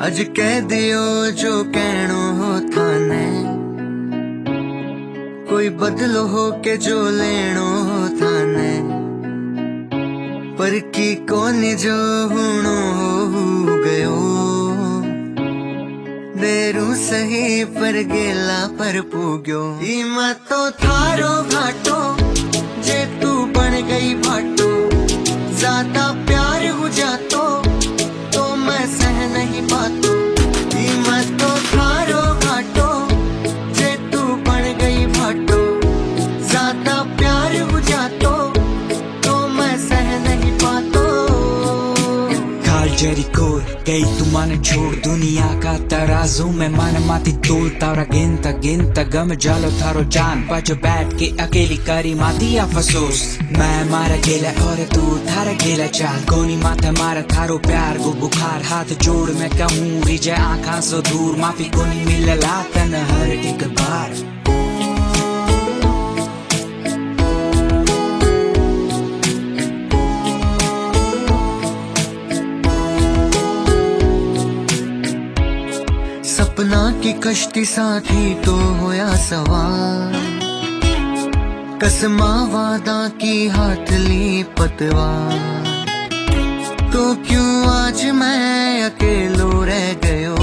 अज कह दियो जो कहनो हो थाने, कोई बदलो हो के जो लेनो हो थाने, पर की कौन जो हुणो हो गयो। देरू सही पर गेला पर पूग्यो, इमा तो थारो घाटो जे तू बन गई भाटो। ज्यादा प्यार हो जातो तो मैं सह नहीं पातो, इमा तो थारो घाटो जे तू बन गई भाटो। ज्यादा प्यार हो जातो तो मैं सह नहीं पातो। जेरिको गई तू मन छोड़ दुनिया का तराजू में मन माती तोल तारा गिनता गिनता गम जालो थारो जान बच बैठ के अकेली करी माती अफसोस। मैं मारा गेला और तू थारा गेला चाल कोनी माथा मारा थारो प्यार गो बुखार। हाथ जोड़ मैं कहूँ रिजे आँखा सो दूर माफी कोनी मिलला तन हर एक बार। सपना की कश्ती साथी तो होया सवार, कसमा वादा की हाथ ली पतवार। तो क्यों आज मैं अकेलो रह गयो,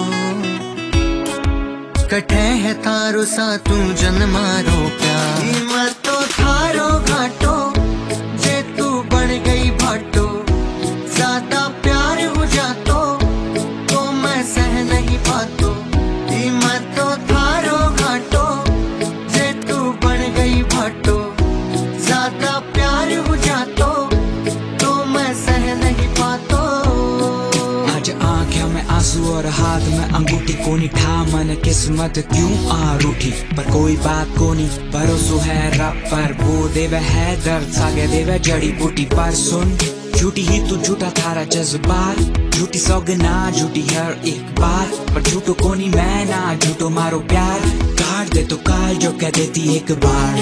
कठे है थारो सा तू जन्मारो प्यार। इमा तो थारो घाटो जे तू बन गई भाटो। ज्यादा प्यार हो जातो तो मैं सह नहीं पातो, इमा तो थारो घाटो जे तू बन गई भाटो। ज्यादा प्यार हो जातो तो मैं सह नहीं पातो। आज आंखों में आंसू और हाथ में अंगूठी कोनी ठा मन किस्मत क्यों आ रूठी। पर कोई बात कोनी भरोसो है रब पर, वो देवे है दर्द सागे देवे जड़ी बूटी पर। सुन झूठी ही तू झूठा थारा जज्बात, झूठी सौगना झूठी हर एक बात। पर झूठो कोनी मैं ना झूठो मारो प्यार, काट दे तो काल जो कह देती एक बार।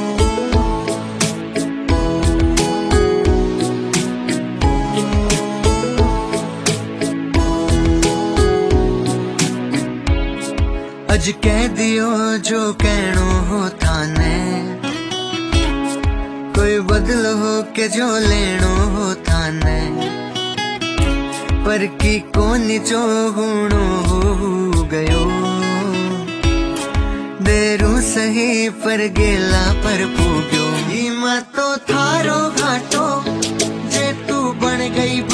अज कह दियो जो कहनो हो थाने, कोई बदलो हो के जो लेनो हो थाने, पर की कौन जो हुणो हो गयो। देरू सही पर गेला पर पूग्यो, इमा तो थारो घाटो जे तू बन गई